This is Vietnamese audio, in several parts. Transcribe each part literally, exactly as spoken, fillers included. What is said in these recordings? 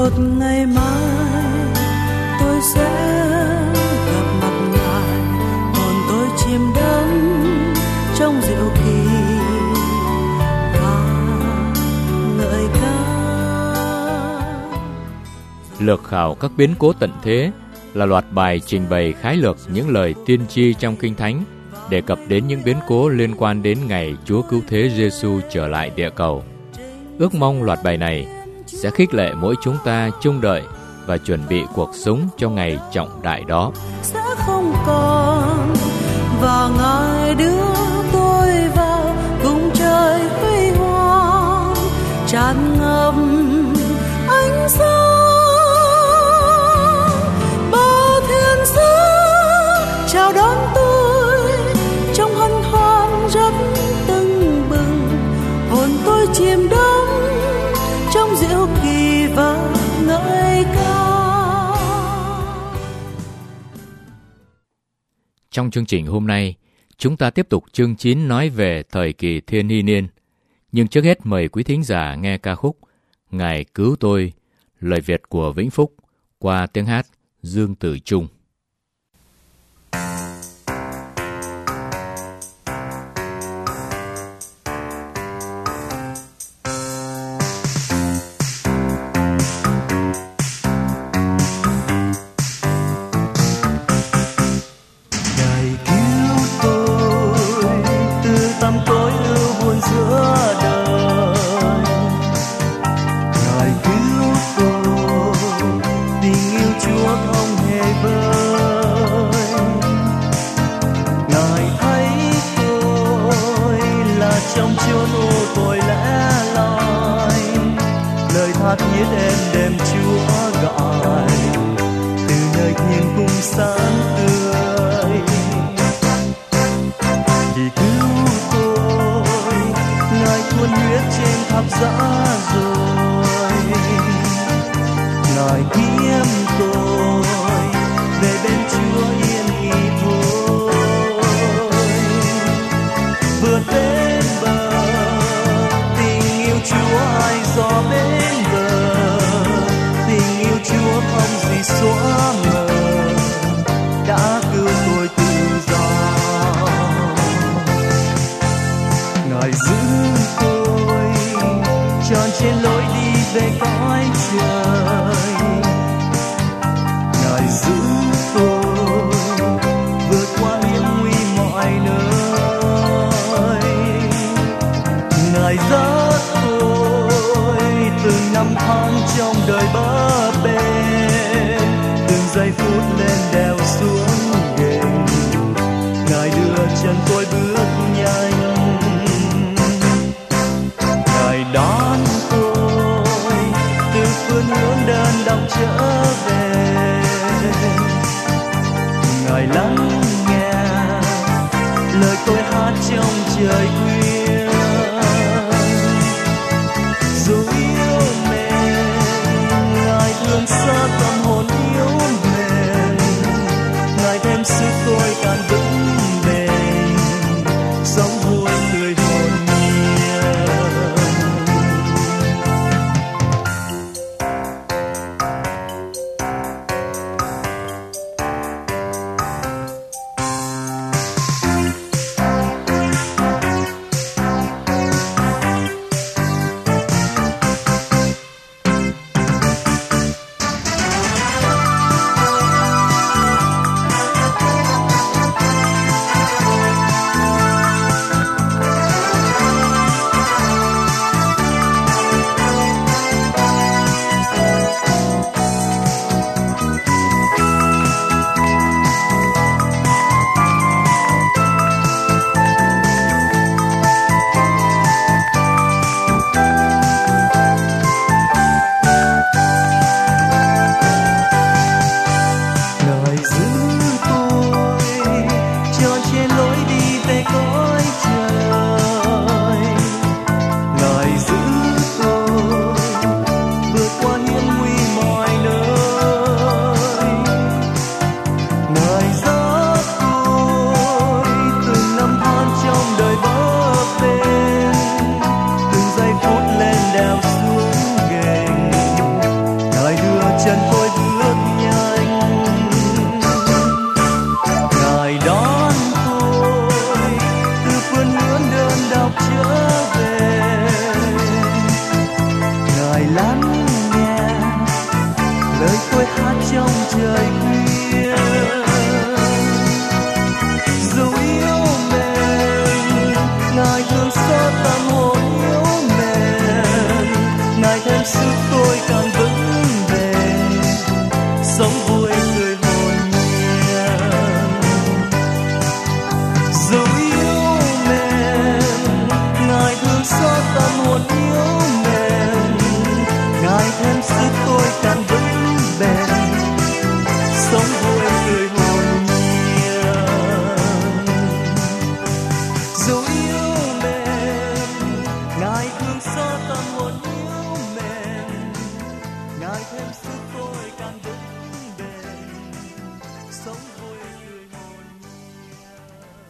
một ngày mai tôi sẽ gặp mặt Ngài, hồn tôi chìm đắm trong diệu kỳ và ngợi ca. Lược khảo các biến cố tận thế là loạt bài trình bày khái lược những lời tiên tri trong Kinh Thánh đề cập đến những biến cố liên quan đến ngày Chúa Cứu Thế Giêsu trở lại địa cầu. Ước mong loạt bài này sẽ khích lệ mỗi chúng ta trông đợi và chuẩn bị cuộc sống cho ngày trọng đại đó. Sẽ không còn và Ngài đưa tôi vào cùng trời huy hoàng tràn ngập ánh sáng. Bao thiên sứ chào đón tôi trong hân hoan rất tưng bừng, hồn tôi chìm đắm trong diệu kỳ và ngợi ca. Trong chương trình hôm nay, chúng ta tiếp tục chương chín nói về thời kỳ thiên hy niên. Nhưng trước hết mời quý thính giả nghe ca khúc Ngài Cứu Tôi, lời Việt của Vĩnh Phúc, qua tiếng hát Dương Tử Trung. Dù yêu mến, Ngài thương xót lắng nghe lời tôi hát trong trời khuya. Dù yêu mềm, Ngài thương xót tâm hồn yếu mềm, Ngài thêm sức tôi càng vững bền, sống vui cười hồn nhiên. Dù yêu mềm, Ngài thương xót tâm hồn yếu mềm, Ngài thêm sức tôi càng vững bền, sống vui cười hồn nhiên. Dù yêu mềm, Ngài thương xót tâm hồn yếu mềm, Ngài thêm sức tôi càng vững bền, sống vui cười hồn nhiên.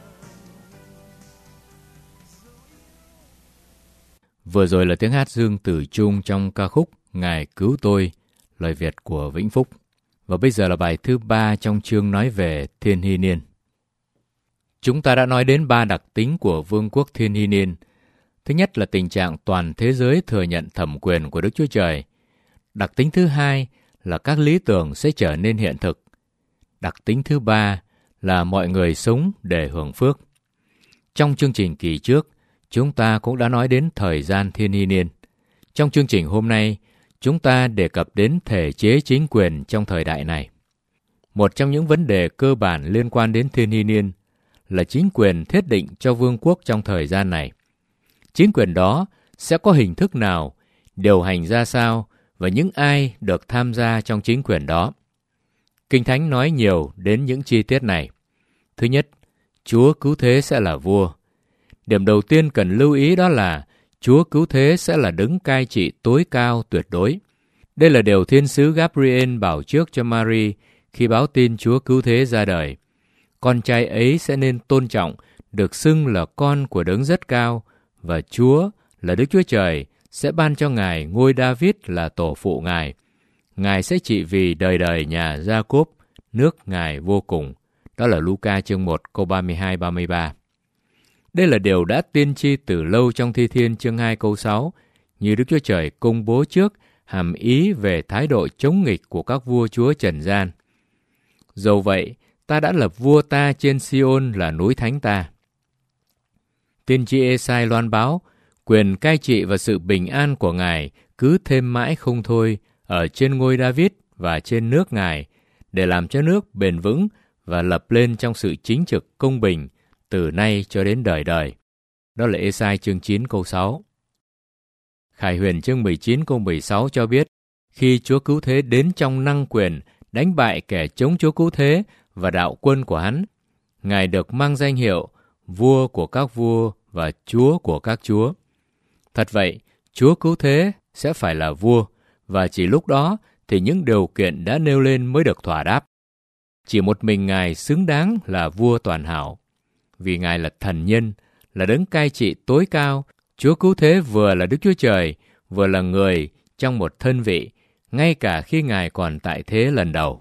Vừa rồi là tiếng hát Dương Tử Trung trong ca khúc Ngài Cứu Tôi, lời Việt của Vĩnh Phúc. Và bây giờ là bài thứ ba trong chương nói về Thiên Hy Niên. Chúng ta đã nói đến ba đặc tính của Vương quốc Thiên Hy Niên. Thứ nhất là tình trạng toàn thế giới thừa nhận thẩm quyền của Đức Chúa Trời. Đặc tính thứ hai là các lý tưởng sẽ trở nên hiện thực. Đặc tính thứ ba là mọi người sống để hưởng phước. Trong chương trình kỳ trước, chúng ta cũng đã nói đến thời gian Thiên Hy Niên. Trong chương trình hôm nay, chúng ta đề cập đến thể chế chính quyền trong thời đại này. Một trong những vấn đề cơ bản liên quan đến Thiên Hy Niên là chính quyền thiết định cho vương quốc trong thời gian này. Chính quyền đó sẽ có hình thức nào, điều hành ra sao và những ai được tham gia trong chính quyền đó. Kinh Thánh nói nhiều đến những chi tiết này. Thứ nhất, Chúa Cứu Thế sẽ là vua. Điểm đầu tiên cần lưu ý đó là Chúa Cứu Thế sẽ là đấng cai trị tối cao tuyệt đối. Đây là điều thiên sứ Gabriel bảo trước cho Mary khi báo tin Chúa Cứu Thế ra đời. Con trai ấy sẽ nên tôn trọng, được xưng là con của đấng rất cao, và Chúa là Đức Chúa Trời sẽ ban cho Ngài ngôi David là tổ phụ Ngài. Ngài sẽ trị vì đời đời nhà Gia-cốp, nước Ngài vô cùng. Đó là Luca chương một câu ba mươi hai ba mươi ba. Đây là điều đã tiên tri từ lâu trong Thi Thiên chương hai câu sáu, như Đức Chúa Trời công bố trước hàm ý về thái độ chống nghịch của các vua chúa trần gian. Dầu vậy, ta đã lập vua ta trên Sion là núi thánh ta. Tiên tri Ê-sai loan báo, quyền cai trị và sự bình an của Ngài cứ thêm mãi không thôi ở trên ngôi David và trên nước Ngài, để làm cho nước bền vững và lập lên trong sự chính trực công bình từ nay cho đến đời đời. Đó là Ê-sai chương chín câu sáu. Khải Huyền chương mười chín câu mười sáu cho biết, khi Chúa Cứu Thế đến trong năng quyền, đánh bại kẻ chống Chúa Cứu Thế và đạo quân của hắn, Ngài được mang danh hiệu vua của các vua và Chúa của các chúa. Thật vậy, Chúa Cứu Thế sẽ phải là vua, và chỉ lúc đó thì những điều kiện đã nêu lên mới được thỏa đáp. Chỉ một mình Ngài xứng đáng là vua toàn hảo. Vì Ngài là thần nhân, là đấng cai trị tối cao, Chúa Cứu Thế vừa là Đức Chúa Trời, vừa là người trong một thân vị, ngay cả khi Ngài còn tại thế lần đầu.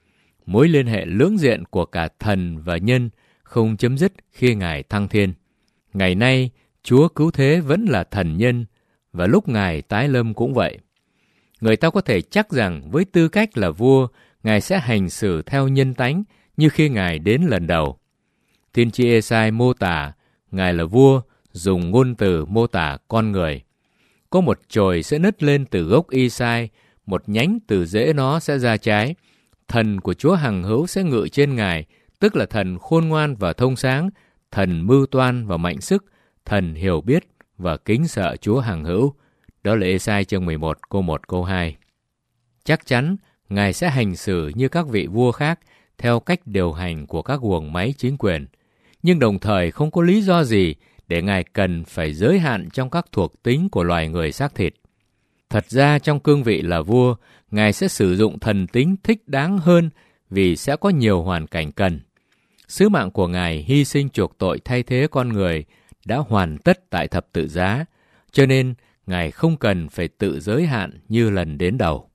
Mối liên hệ lưỡng diện của cả thần và nhân không chấm dứt khi Ngài thăng thiên. Ngày nay, Chúa Cứu Thế vẫn là thần nhân, và lúc Ngài tái lâm cũng vậy. Người ta có thể chắc rằng với tư cách là vua, Ngài sẽ hành xử theo nhân tánh như khi Ngài đến lần đầu. Tiên tri Ê-sai mô tả Ngài là vua, dùng ngôn từ mô tả con người. Có một chồi sẽ nứt lên từ gốc Y-sai, một nhánh từ rễ nó sẽ ra trái. Thần của Chúa hằng hữu sẽ ngự trên Ngài, tức là thần khôn ngoan và thông sáng, thần mưu toan và mạnh sức, thần hiểu biết và kính sợ Chúa hằng hữu. Đó là Ê-sai chương mười một câu một câu hai. Chắc chắn Ngài sẽ hành xử như các vị vua khác theo cách điều hành của các guồng máy chính quyền, nhưng đồng thời không có lý do gì để Ngài cần phải giới hạn trong các thuộc tính của loài người xác thịt. Thật ra trong cương vị là vua, Ngài sẽ sử dụng thần tính thích đáng hơn vì sẽ có nhiều hoàn cảnh cần. Sứ mạng của Ngài hy sinh chuộc tội thay thế con người đã hoàn tất tại thập tự giá, cho nên Ngài không cần phải tự giới hạn như lần đến đầu.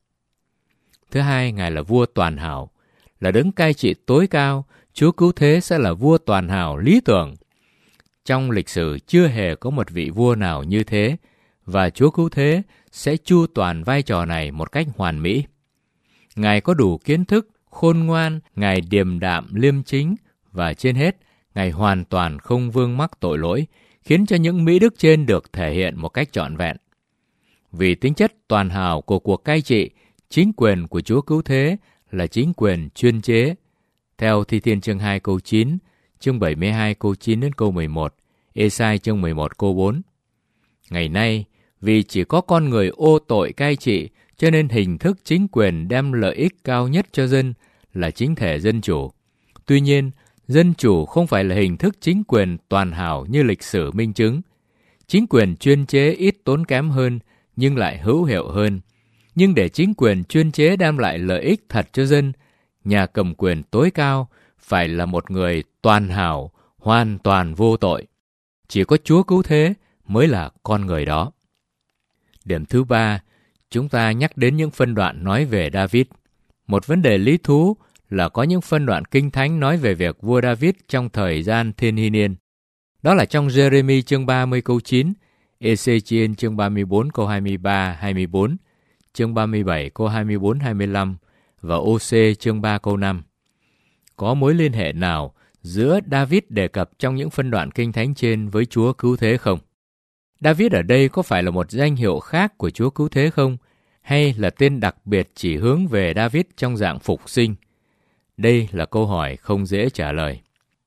Thứ hai, Ngài là vua toàn hảo, là đấng cai trị tối cao. Chúa Cứu Thế sẽ là vua toàn hảo lý tưởng. Trong lịch sử chưa hề có một vị vua nào như thế, và Chúa Cứu Thế sẽ chu toàn vai trò này một cách hoàn mỹ. Ngài có đủ kiến thức, khôn ngoan, Ngài điềm đạm, liêm chính, và trên hết, Ngài hoàn toàn không vương mắc tội lỗi, khiến cho những mỹ đức trên được thể hiện một cách trọn vẹn. Vì tính chất toàn hảo của cuộc cai trị, chính quyền của Chúa Cứu Thế là chính quyền chuyên chế. Theo Thi Thiên chương hai câu chín, chương bảy mươi hai câu chín đến câu mười một, Ê-sai chương mười một câu bốn. Ngày nay, vì chỉ có con người ô tội cai trị, cho nên hình thức chính quyền đem lợi ích cao nhất cho dân là chính thể dân chủ. Tuy nhiên, dân chủ không phải là hình thức chính quyền toàn hảo như lịch sử minh chứng. Chính quyền chuyên chế ít tốn kém hơn, nhưng lại hữu hiệu hơn. Nhưng để chính quyền chuyên chế đem lại lợi ích thật cho dân, nhà cầm quyền tối cao phải là một người toàn hảo, hoàn toàn vô tội. Chỉ có Chúa Cứu Thế mới là con người đó. Điểm thứ ba, chúng ta nhắc đến những phân đoạn nói về David. Một vấn đề lý thú là có những phân đoạn kinh thánh nói về việc vua David trong thời gian thiên hy niên. Đó là trong Giê-rê-mi chương ba mươi câu chín, Ê-xê-chi-ên chương ba mươi bốn câu hai mươi ba hai mươi bốn, chương ba mươi bảy câu hai mươi bốn hai mươi lăm và Ô-xê chương ba câu năm. Có mối liên hệ nào giữa David đề cập trong những phân đoạn kinh thánh trên với Chúa Cứu Thế không? David ở đây có phải là một danh hiệu khác của Chúa Cứu Thế không? Hay là tên đặc biệt chỉ hướng về David trong dạng phục sinh? Đây là câu hỏi không dễ trả lời.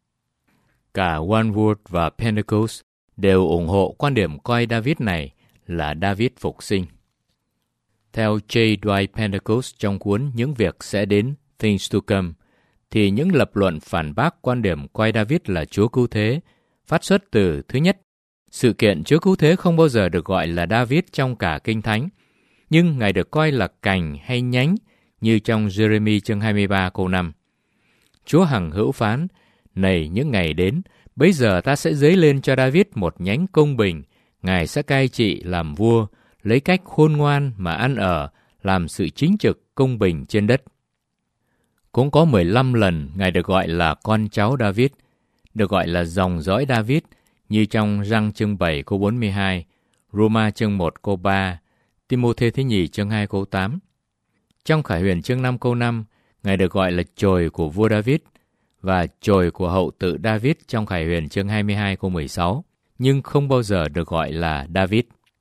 Cả Wanworth và Pentecost đều ủng hộ quan điểm coi David này là David phục sinh. Theo J. Dwight Pentecost trong cuốn Những Việc Sẽ Đến, Things to Come, thì những lập luận phản bác quan điểm coi David là Chúa Cứu Thế phát xuất từ, thứ nhất, sự kiện Chúa Cứu Thế không bao giờ được gọi là David trong cả Kinh Thánh, nhưng Ngài được coi là cành hay nhánh như trong Giê-rê-mi chương hai mươi ba câu năm. Chúa hằng hữu phán, này những ngày đến, bây giờ ta sẽ dấy lên cho David một nhánh công bình, Ngài sẽ cai trị làm vua, lấy cách khôn ngoan mà ăn ở, làm sự chính trực công bình trên đất. Cũng có mười lăm lần Ngài được gọi là con cháu David, được gọi là dòng dõi David, như trong Răng chương bảy câu bốn mươi hai, Roma chương một câu ba, Ti-mô-thê thứ nhì chương hai câu tám. Trong Khải Huyền chương năm câu năm, Ngài được gọi là chồi của vua David và chồi của hậu tự David trong Khải Huyền chương hai mươi hai câu mười sáu, nhưng không bao giờ được gọi là David.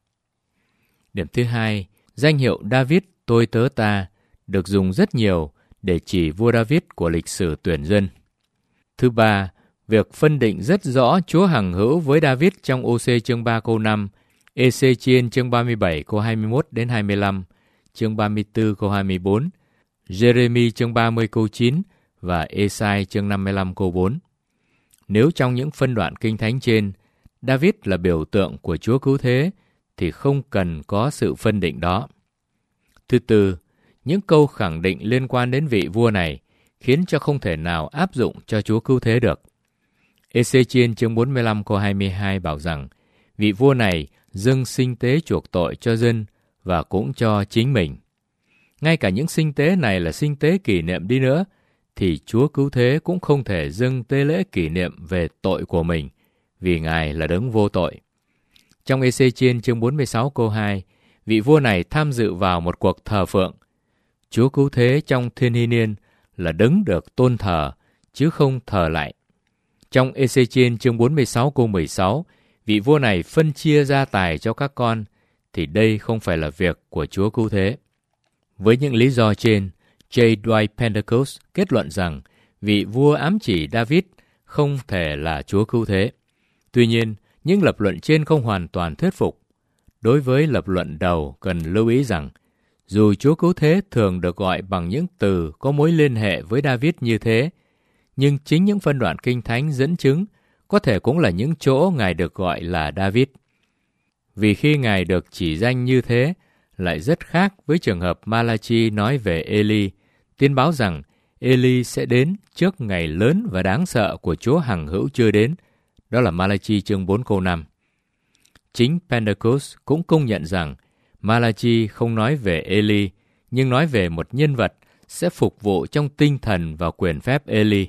Điểm thứ hai, danh hiệu David tôi tớ ta được dùng rất nhiều để chỉ vua David của lịch sử tuyển dân. Thứ ba, việc phân định rất rõ Chúa hằng hữu với David trong Ô-xê chương ba câu năm, Ê-xê-chi-ên chương ba mươi bảy câu hai mươi mốt đến hai mươi lăm, chương ba mươi tư câu hai mươi bốn, Giê-rê-mi chương ba mươi câu chín và Ê-sai chương năm mươi lăm câu bốn. Nếu trong những phân đoạn kinh thánh trên, David là biểu tượng của Chúa Cứu Thế, thì không cần có sự phân định đó. Thứ tư, những câu khẳng định liên quan đến vị vua này khiến cho không thể nào áp dụng cho Chúa Cứu Thế được. Ê-xê-chi-ên chương bốn mươi lăm câu hai mươi hai bảo rằng vị vua này dâng sinh tế chuộc tội cho dân và cũng cho chính mình. Ngay cả những sinh tế này là sinh tế kỷ niệm đi nữa, thì Chúa Cứu Thế cũng không thể dâng tế lễ kỷ niệm về tội của mình, vì Ngài là đấng vô tội. Trong Ê-xê-chi-ên chương bốn mươi sáu câu hai, vị vua này tham dự vào một cuộc thờ phượng. Chúa Cứu Thế trong thiên hy niên là đấng được tôn thờ, chứ không thờ lại. Trong Ê-xê-chi-ên chương bốn mươi sáu câu mười sáu, vị vua này phân chia gia tài cho các con, thì đây không phải là việc của Chúa Cứu Thế. Với những lý do trên, J. Dwight Pentecost kết luận rằng vị vua ám chỉ David không thể là Chúa Cứu Thế. Tuy nhiên, những lập luận trên không hoàn toàn thuyết phục. Đối với lập luận đầu, cần lưu ý rằng, dù Chúa Cứu Thế thường được gọi bằng những từ có mối liên hệ với David như thế, nhưng chính những phân đoạn kinh thánh dẫn chứng có thể cũng là những chỗ Ngài được gọi là David. Vì khi Ngài được chỉ danh như thế, lại rất khác với trường hợp Ma-la-chi nói về Ê-li, tiên báo rằng Ê-li sẽ đến trước ngày lớn và đáng sợ của Chúa hằng hữu chưa đến. Đó là Ma-la-chi chương bốn câu năm. Chính Pentecost cũng công nhận rằng Ma-la-chi không nói về Ê-li, nhưng nói về một nhân vật sẽ phục vụ trong tinh thần và quyền phép Ê-li.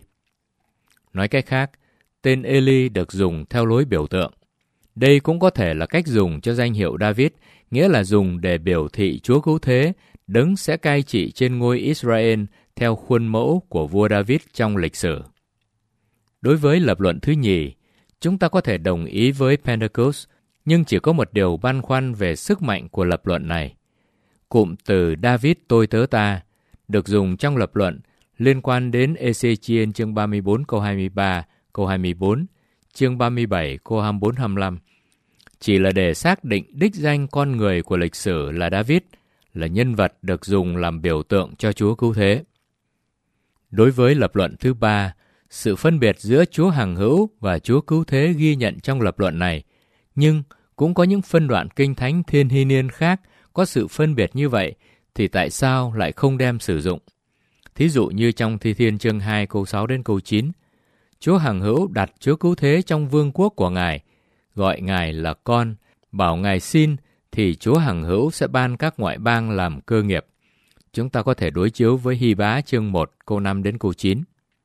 Nói cách khác, tên Ê-li được dùng theo lối biểu tượng. Đây cũng có thể là cách dùng cho danh hiệu David nghĩa là dùng để biểu thị Chúa Cứu Thế, Đấng sẽ cai trị trên ngôi Israel theo khuôn mẫu của vua David trong lịch sử. Đối với lập luận thứ nhì, chúng ta có thể đồng ý với Pentecost, nhưng chỉ có một điều băn khoăn về sức mạnh của lập luận này. Cụm từ David tôi tớ ta được dùng trong lập luận liên quan đến Ê-xê-chi-ên chương ba mươi bốn câu hai mươi ba, câu hai mươi bốn, chương ba mươi bảy câu hai mươi bốn hai mươi lăm, chỉ là để xác định đích danh con người của lịch sử là David, là nhân vật được dùng làm biểu tượng cho Chúa Cứu Thế. Đối với lập luận thứ ba, sự phân biệt giữa Chúa Hằng Hữu và Chúa Cứu Thế ghi nhận trong lập luận này, nhưng cũng có những phân đoạn kinh thánh thiên hy niên khác có sự phân biệt như vậy, thì tại sao lại không đem sử dụng? Thí dụ như trong Thi Thiên chương hai câu sáu đến câu chín, Chúa Hằng Hữu đặt Chúa Cứu Thế trong vương quốc của Ngài, gọi Ngài là con, bảo Ngài xin, thì Chúa Hằng Hữu sẽ ban các ngoại bang làm cơ nghiệp. Chúng ta có thể đối chiếu với Hy Bá chương một câu năm đến câu chín.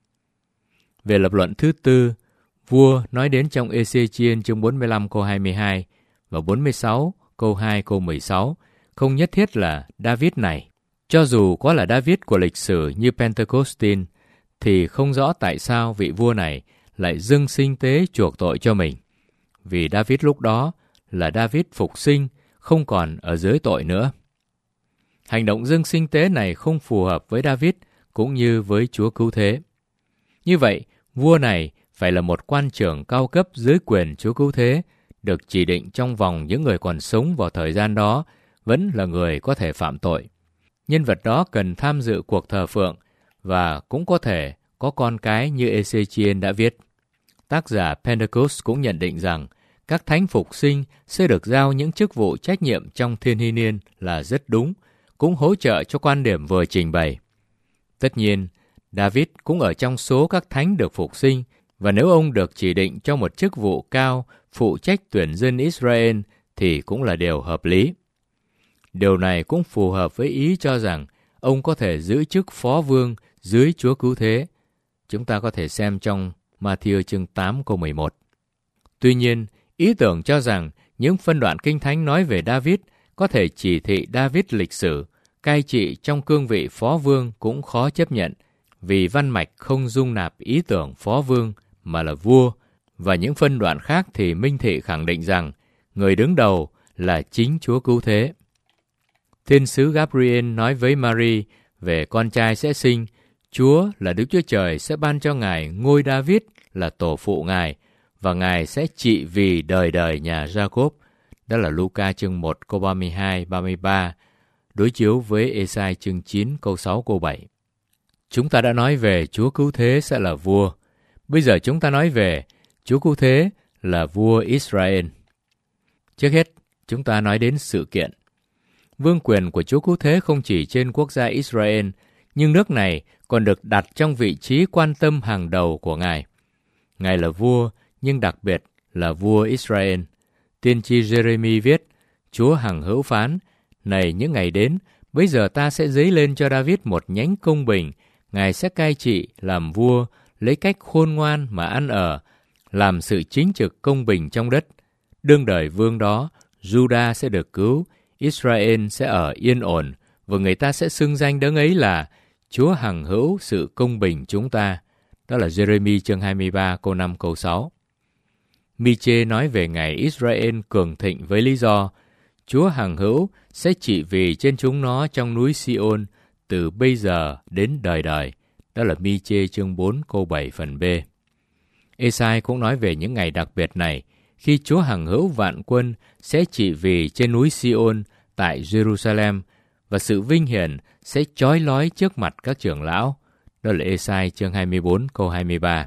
Về lập luận thứ tư, vua nói đến trong Ê-xê-chi-ên chương bốn mươi lăm câu hai mươi hai và bốn mươi sáu câu hai câu mười sáu, không nhất thiết là David này. Cho dù có là David của lịch sử như Pentecostin, thì không rõ tại sao vị vua này lại dâng sinh tế chuộc tội cho mình. Vì David lúc đó là David phục sinh, không còn ở dưới tội nữa. Hành động dâng sinh tế này không phù hợp với David cũng như với Chúa Cứu Thế. Như vậy, vua này phải là một quan trưởng cao cấp dưới quyền Chúa Cứu Thế, được chỉ định trong vòng những người còn sống vào thời gian đó, vẫn là người có thể phạm tội. Nhân vật đó cần tham dự cuộc thờ phượng và cũng có thể có con cái như Ê-xê-chi-ên đã viết. Tác giả Pentecost cũng nhận định rằng các thánh phục sinh sẽ được giao những chức vụ trách nhiệm trong thiên hy niên là rất đúng, cũng hỗ trợ cho quan điểm vừa trình bày. Tất nhiên, David cũng ở trong số các thánh được phục sinh, và nếu ông được chỉ định cho một chức vụ cao phụ trách tuyển dân Israel thì cũng là điều hợp lý. Điều này cũng phù hợp với ý cho rằng ông có thể giữ chức phó vương dưới Chúa Cứu Thế. Chúng ta có thể xem trong Ma-thi-ơ chương tám câu mười một. Tuy nhiên, ý tưởng cho rằng những phân đoạn kinh thánh nói về David có thể chỉ thị David lịch sử, cai trị trong cương vị phó vương cũng khó chấp nhận, vì văn mạch không dung nạp ý tưởng phó vương mà là vua, và những phân đoạn khác thì minh thị khẳng định rằng người đứng đầu là chính Chúa Cứu Thế. Thiên sứ Gabriel nói với Mary về con trai sẽ sinh, Chúa là Đức Chúa Trời sẽ ban cho Ngài ngôi David là tổ phụ Ngài, và Ngài sẽ trị vì đời đời nhà Gia-cốp. Đó là Luca chương một câu ba mươi hai ba mươi ba, đối chiếu với Ê-sai chương chín câu sáu câu bảy. Chúng ta đã nói về Chúa Cứu Thế sẽ là vua. Bây giờ chúng ta nói về Chúa Cứu Thế là vua Israel. Trước hết, chúng ta nói đến sự kiện. Vương quyền của Chúa Cứu Thế không chỉ trên quốc gia Israel, nhưng nước này còn được đặt trong vị trí quan tâm hàng đầu của Ngài. Ngài là vua, nhưng đặc biệt là vua Israel. Tiên tri Giê-rê-mi viết, Chúa Hằng Hữu phán, này những ngày đến, bây giờ ta sẽ dấy lên cho David một nhánh công bình, Ngài sẽ cai trị, làm vua, lấy cách khôn ngoan mà ăn ở, làm sự chính trực công bình trong đất. Đương đời vương đó, Juda sẽ được cứu, Israel sẽ ở yên ổn, và người ta sẽ xưng danh đấng ấy là Chúa Hằng Hữu sự công bình chúng ta. Đó là Giê-rê-mi chương hai mươi ba câu năm câu sáu. Mi-chê nói về ngày Israel cường thịnh với lý do Chúa Hằng Hữu sẽ trị vì trên chúng nó trong núi Si-ôn từ bây giờ đến đời đời. Đó là Mi-chê chương bốn câu bảy phần B. Ê-sai cũng nói về những ngày đặc biệt này, khi Chúa Hằng Hữu vạn quân sẽ trị vì trên núi Si-ôn tại Jerusalem, và sự vinh hiển sẽ chói lói trước mặt các trưởng lão. Đó là Ê-sai chương hai mươi bốn câu hai mươi ba.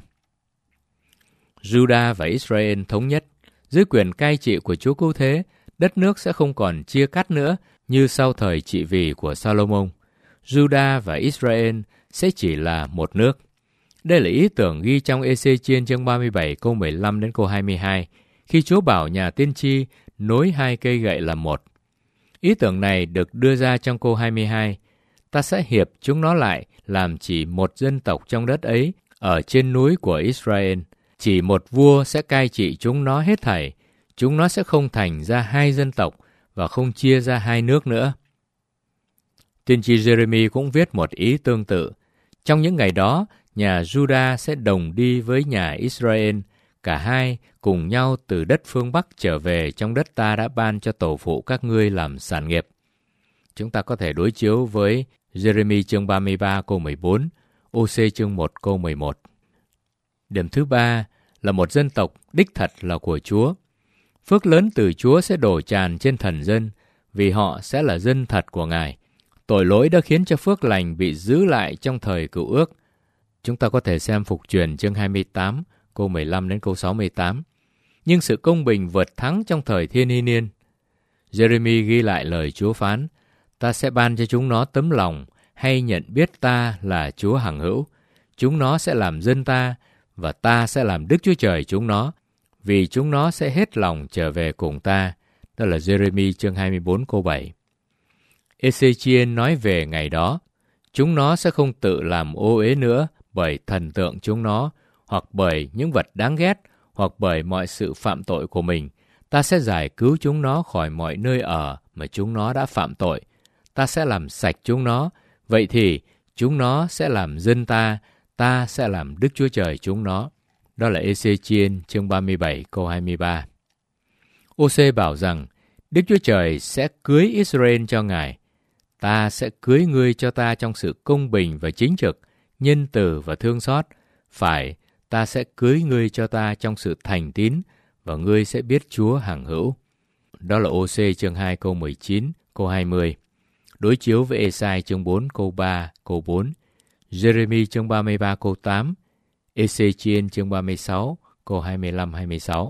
Juda và Israel thống nhất, dưới quyền cai trị của Chúa Cứu Thế, đất nước sẽ không còn chia cắt nữa như sau thời trị vì của Salomon. Juda và Israel sẽ chỉ là một nước. Đây là ý tưởng ghi trong Ê-xê-chi-ên chương ba mươi bảy câu mười lăm đến câu hai mươi hai, khi Chúa bảo nhà tiên tri nối hai cây gậy làm một. Ý tưởng này được đưa ra trong câu hai mươi hai. Ta sẽ hiệp chúng nó lại làm chỉ một dân tộc trong đất ấy, ở trên núi của Israel. Chỉ một vua sẽ cai trị chúng nó hết thảy. Chúng nó sẽ không thành ra hai dân tộc, và không chia ra hai nước nữa. Tiên tri Giê-rê-mi cũng viết một ý tương tự. Trong những ngày đó, nhà Juda sẽ đồng đi với nhà Israel, cả hai cùng nhau từ đất phương Bắc trở về trong đất ta đã ban cho tổ phụ các ngươi làm sản nghiệp. Chúng ta có thể đối chiếu với Giê-rê-mi chương ba mươi ba câu mười bốn, Ô-sê chương một câu mười một. Điểm thứ ba là một dân tộc đích thật là của Chúa. Phước lớn từ Chúa sẽ đổ tràn trên thần dân, vì họ sẽ là dân thật của Ngài. Tội lỗi đã khiến cho phước lành bị giữ lại trong thời cựu ước. Chúng ta có thể xem Phục Truyền chương hai mươi tám, câu mười lăm đến câu sáu mươi tám. Nhưng sự công bình vượt thắng trong thời thiên hy niên. Giê-rê-mi ghi lại lời Chúa phán: ta sẽ ban cho chúng nó tấm lòng hay nhận biết ta là Chúa hằng hữu. Chúng nó sẽ làm dân ta, và ta sẽ làm Đức Chúa Trời chúng nó, vì chúng nó sẽ hết lòng trở về cùng ta. Đó là Giê-rê-mi chương hai mươi bốn câu bảy. Ê-xê-chi-ên nói về ngày đó: chúng nó sẽ không tự làm ô uế nữa bởi thần tượng chúng nó, hoặc bởi những vật đáng ghét, hoặc bởi mọi sự phạm tội của mình. Ta sẽ giải cứu chúng nó khỏi mọi nơi ở mà chúng nó đã phạm tội. Ta sẽ làm sạch chúng nó, vậy thì chúng nó sẽ làm dân ta, ta sẽ làm Đức Chúa Trời chúng nó. Đó là Ê-xê-chi-ên chương ba mươi bảy câu hai mươi ba. Ô-sê bảo rằng Đức Chúa Trời sẽ cưới Israel cho Ngài. Ta sẽ cưới ngươi cho ta trong sự công bình và chính trực, nhân từ và thương xót. Phải, ta sẽ cưới ngươi cho ta trong sự thành tín, và ngươi sẽ biết Chúa hằng hữu. Đó là Ô-sê chương hai câu mười chín, câu hai mươi. Đối chiếu với Ê-sai chương bốn câu ba, câu bốn, Giê-rê-mi chương ba mươi ba câu tám, Ê-xê-chi-ên chương ba mươi sáu câu hai mươi lăm hai mươi sáu.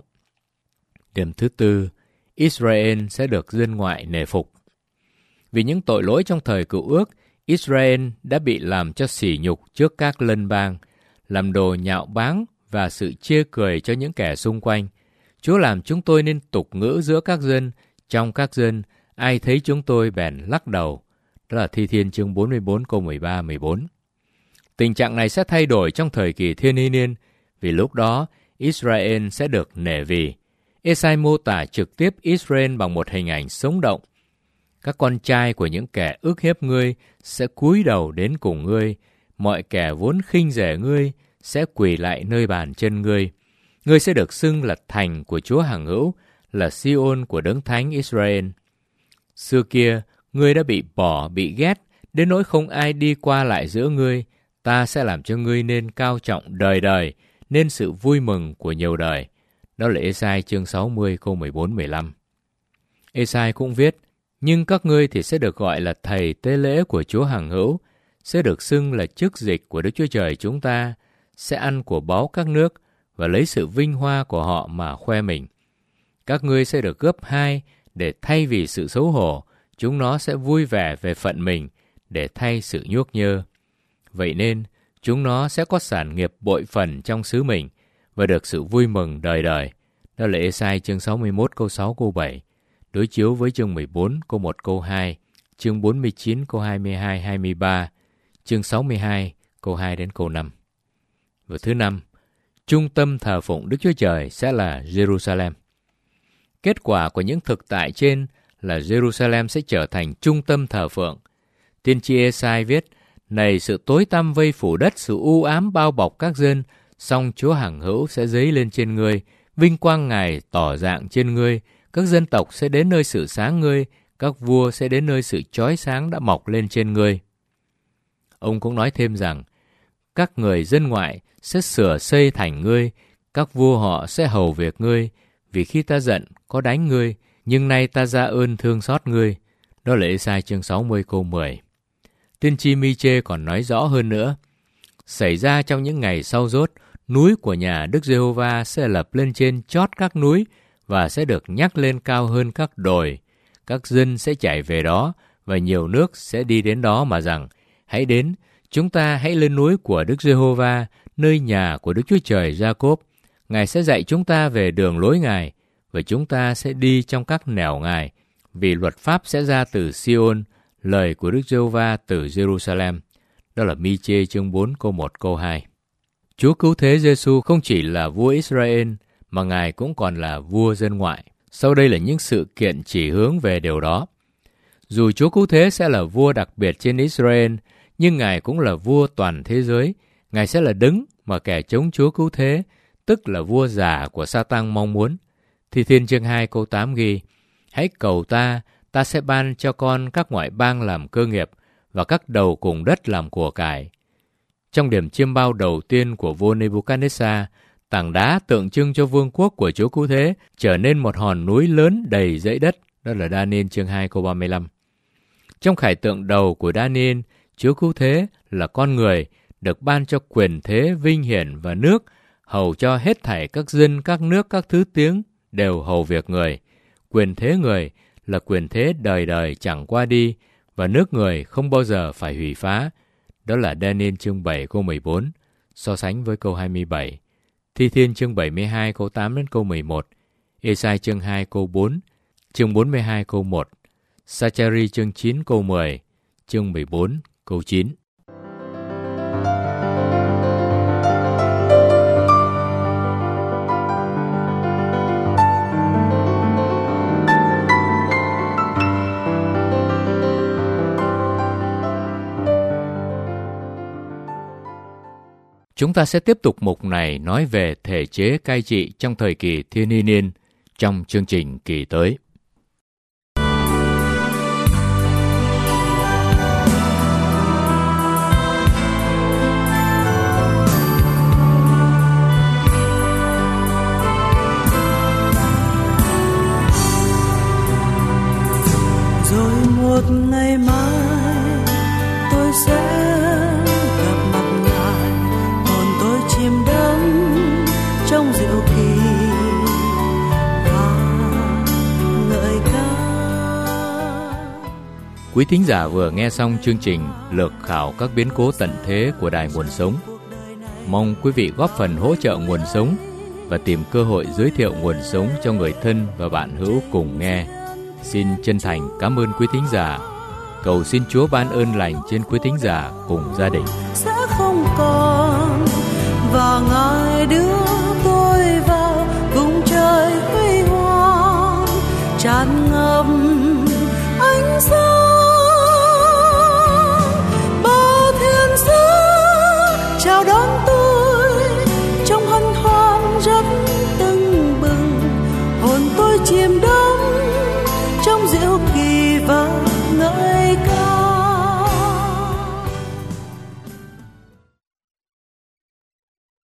Điểm thứ tư, Israel sẽ được dân ngoại nể phục. Vì những tội lỗi trong thời cựu ước, Israel đã bị làm cho sỉ nhục trước các lân bang, làm đồ nhạo báng và sự chê cười cho những kẻ xung quanh. Chúa làm chúng tôi nên tục ngữ giữa các dân, trong các dân, ai thấy chúng tôi bèn lắc đầu. Đó là Thi Thiên chương bốn mươi bốn câu mười ba mười bốn. Tình trạng này sẽ thay đổi trong thời kỳ thiên hy niên, vì lúc đó Israel sẽ được nể vì. Ê-sai mô tả trực tiếp Israel bằng một hình ảnh sống động. Các con trai của những kẻ ức hiếp ngươi sẽ cúi đầu đến cùng ngươi, mọi kẻ vốn khinh rẻ ngươi sẽ quỳ lại nơi bàn chân ngươi. Ngươi sẽ được xưng là thành của Chúa hằng hữu, là Si-ôn của Đấng Thánh Israel. Xưa kia, ngươi đã bị bỏ, bị ghét, đến nỗi không ai đi qua lại giữa ngươi. Ta sẽ làm cho ngươi nên cao trọng đời đời, nên sự vui mừng của nhiều đời. Đó là Ê-sai chương sáu mươi câu mười bốn mười lăm. Ê-sai cũng viết: nhưng các ngươi thì sẽ được gọi là thầy tế lễ của Chúa hằng hữu, sẽ được xưng là chức dịch của Đức Chúa Trời chúng ta, sẽ ăn của báu các nước và lấy sự vinh hoa của họ mà khoe mình. Các ngươi sẽ được gấp hai để thay vì sự xấu hổ, chúng nó sẽ vui vẻ về phận mình để thay sự nhuốc nhơ. Vậy nên, chúng nó sẽ có sản nghiệp bội phần trong xứ mình và được sự vui mừng đời đời. Đó là Ê-sai chương sáu mươi mốt câu sáu câu bảy, đối chiếu với chương mười bốn câu một câu hai, chương bốn mươi chín câu hai mươi hai hai mươi ba, chương sáu mươi hai câu hai đến câu năm. Và thứ năm, trung tâm thờ phụng Đức Chúa Trời sẽ là Jerusalem. Kết quả của những thực tại trên là Jerusalem sẽ trở thành trung tâm thờ phượng. Tiên tri Ê-sai viết: này, sự tối tăm vây phủ đất, sự u ám bao bọc các dân, song Chúa hằng hữu sẽ dấy lên trên ngươi, vinh quang Ngài tỏ dạng trên ngươi. Các dân tộc sẽ đến nơi sự sáng ngươi, các vua sẽ đến nơi sự chói sáng đã mọc lên trên ngươi. Ông cũng nói thêm rằng, các người dân ngoại sẽ sửa xây thành ngươi, các vua họ sẽ hầu việc ngươi, vì khi ta giận có đánh ngươi, nhưng nay ta ra ơn thương xót ngươi. Đó là Ê-sai chương sáu mươi câu mười. Tiên tri Mi-chê còn nói rõ hơn nữa: xảy ra trong những ngày sau dốt, núi của nhà Đức Giê-hô-va sẽ lập lên trên chót các núi và sẽ được nhắc lên cao hơn các đồi. Các dân sẽ chạy về đó và nhiều nước sẽ đi đến đó mà rằng: hãy đến, chúng ta hãy lên núi của Đức Giê-hô-va, nơi nhà của Đức Chúa Trời Gia-cốp. Ngài sẽ dạy chúng ta về đường lối Ngài, và chúng ta sẽ đi trong các nẻo Ngài, vì luật pháp sẽ ra từ Si-ôn, lời của Đức Giê-hô-va từ Jerusalem. Đó là Mi-chê chương bốn câu một câu hai. Chúa cứu thế Giê-xu không chỉ là vua Israel, mà Ngài cũng còn là vua dân ngoại. Sau đây là những sự kiện chỉ hướng về điều đó. Dù Chúa Cứu Thế sẽ là vua đặc biệt trên Israel, nhưng Ngài cũng là vua toàn thế giới. Ngài sẽ là đấng mà kẻ chống Chúa Cứu Thế, tức là vua giả của Sa-tan mong muốn. Thi Thiên chương hai câu tám ghi: Hãy cầu ta, ta sẽ ban cho con các ngoại bang làm cơ nghiệp và các đầu cùng đất làm của cải. Trong điểm chiêm bao đầu tiên của vua Nebuchadnezzar, tảng đá tượng trưng cho vương quốc của Chúa Cứu Thế trở nên một hòn núi lớn đầy dãy đất. Đó là Daniel chương hai câu ba mươi lăm. Trong khải tượng đầu của Daniel, Chúa Cứu Thế là con người được ban cho quyền thế, vinh hiển và nước, hầu cho hết thảy các dân, các nước, các thứ tiếng đều hầu việc người. Quyền thế người là quyền thế đời đời chẳng qua đi, và nước người không bao giờ phải hủy phá. Đó là Daniel chương bảy câu mười bốn, so sánh với câu hai mươi bảy. Thi Thiên chương bảy mươi hai câu tám đến câu mười một, Ê-sai chương hai câu bốn, chương bốn mươi hai câu một, Sa-cha-ri chương chín câu mười, chương mười bốn câu chín. Chúng ta sẽ tiếp tục mục này nói về thể chế cai trị trong thời kỳ thiên hy niên trong chương trình kỳ tới. Rồi một ngày mai tôi sẽ gặp mặt Ngài, hồn tôi chìm đắm trong diệu kỳ và ngợi ca. Quý thính giả vừa nghe xong chương trình lược khảo các biến cố tận thế của Đài Nguồn Sống. Mong quý vị góp phần hỗ trợ Nguồn Sống và tìm cơ hội giới thiệu Nguồn Sống cho người thân và bạn hữu cùng nghe. Xin chân thành cảm ơn quý thính giả. Cầu xin Chúa ban ơn lành trên quý thính giả cùng gia đình. Sẽ không còn và Ngài đưa